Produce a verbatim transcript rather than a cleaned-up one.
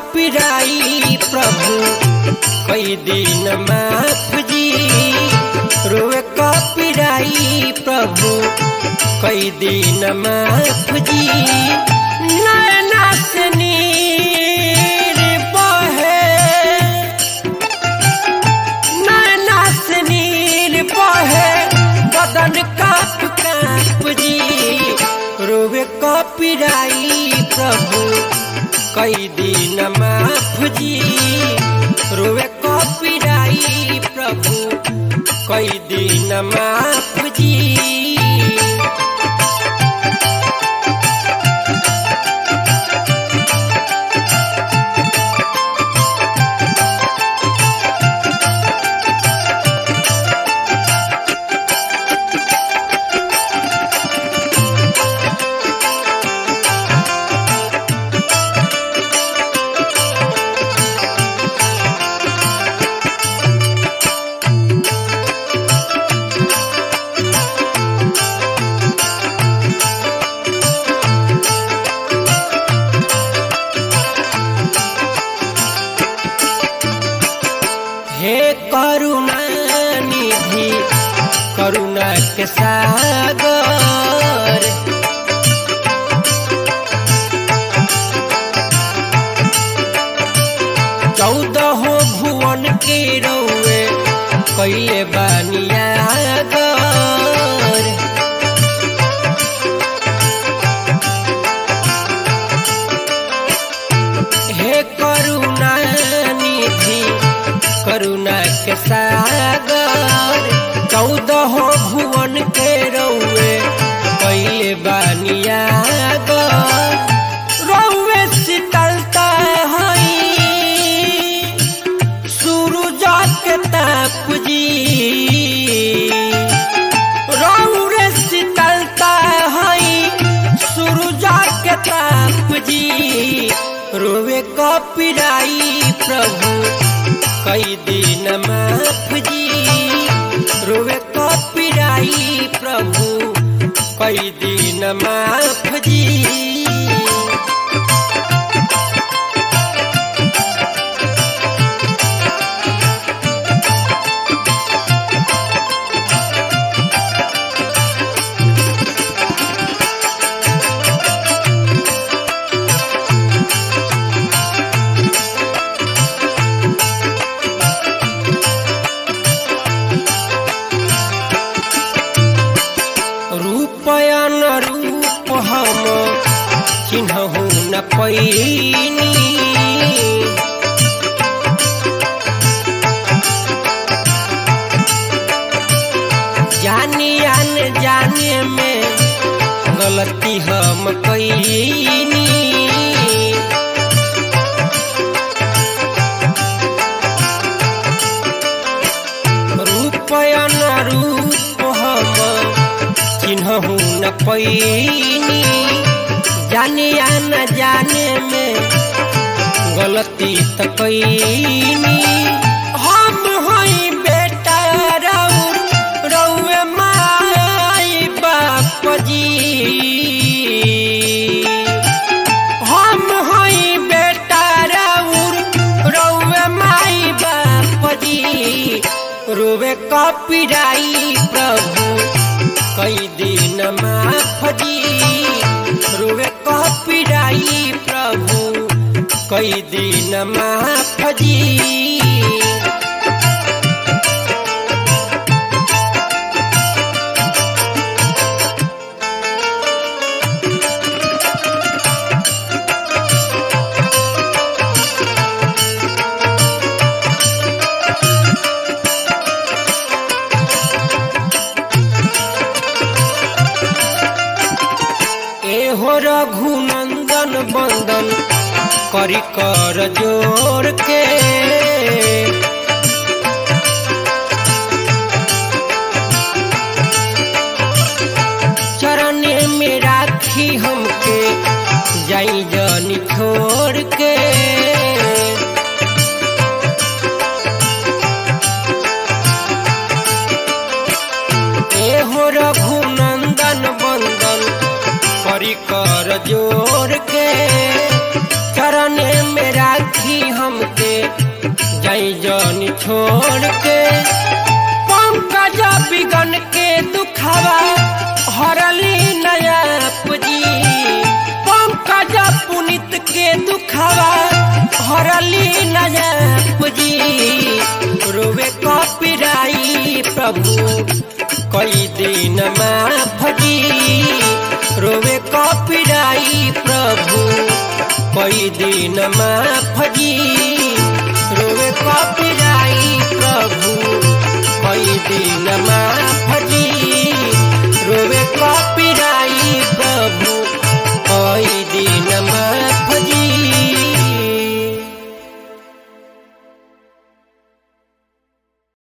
पिराई प्रभु कई दिन माफ जी, रोवे का पिराई प्रभु कई दिन माफ जी। नैना से नीर बहे, नैना से नीर बहे, बदन काप काप जी, रोवे का पिराई प्रभु कई दिन माफ जी, रोवे का पिराई प्रभु कई दिन माफ जी। हे करुणा निधि करुणा के सागर, चौदह भुवन के रउए कइले बानियागर। हे करुणा निधि करुणा के सागर, चौदह भुवन के रउए कइले बानियागर। रउए शीतलता हई सूरज के ताप जी, रउए शीतलता हई सूरज के ताप जी, रोवे का पिराई प्रभु कई दिन माफ जी, रोवे का पिराई प्रभु कई दिन माफ जी। रूपयन रूप हम चिन्हहु न पैनी, जाने अन जाने में गलती हम कैनी। रूपयन रूप हम चिन्हहु न पैनी, जाने या न जाने में गलती त कैनी। हम हई बेटा रउर रउए माई बाप जी, हम हई बेटा रउर रउए माई बाप जी, रोवे का पिराई प्रभु कई दिन माफ जी, रोवे का पिराई प्रभु कई दिन माफ जी। हो रघुनंदन बंदन करी कर जोर के, चरने में राखी हमके जाई जानी छोड़ के। ए हो रघुनंदन बंदन करी कर जोर के, चरण में राखी छोड़ के पंकज बिगन के दुखावा हरली नया पुजी पंकज पुनित के दुखावा हरली नया पुजी रोवे कपिराई प्रभु कई दिन माफ जी रोवे कपिराई प्रभु कई दिन माफ जी।